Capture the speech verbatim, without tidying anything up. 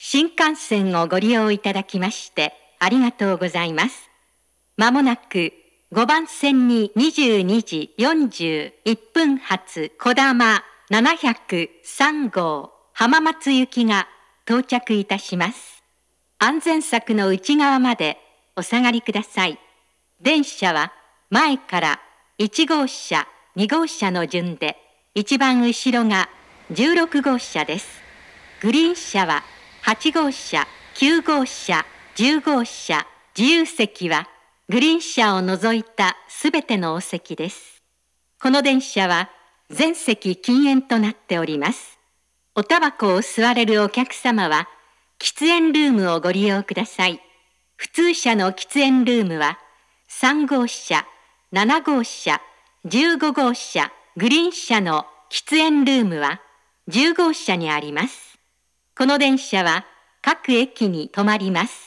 新幹線をご利用いただきましてありがとうございます。まもなくごばん線ににじゅうにじよんじゅういっぷん発こだまななひゃくさん号浜松行きが到着いたします。安全柵の内側までお下がりください。電車は前からいち号車、に号車の順で、一番後ろがじゅうろく号車です。グリーン車ははち号車、きゅう号車、じゅう号車、自由席はグリーン車を除いたすべてのお席です。この電車は全席禁煙となっております。おタバコを吸われるお客様は喫煙ルームをご利用ください。普通車の喫煙ルームはさん号車、なな号車、じゅうご号車、グリーン車の喫煙ルームはじゅう号車にあります。この電車は各駅に止まります。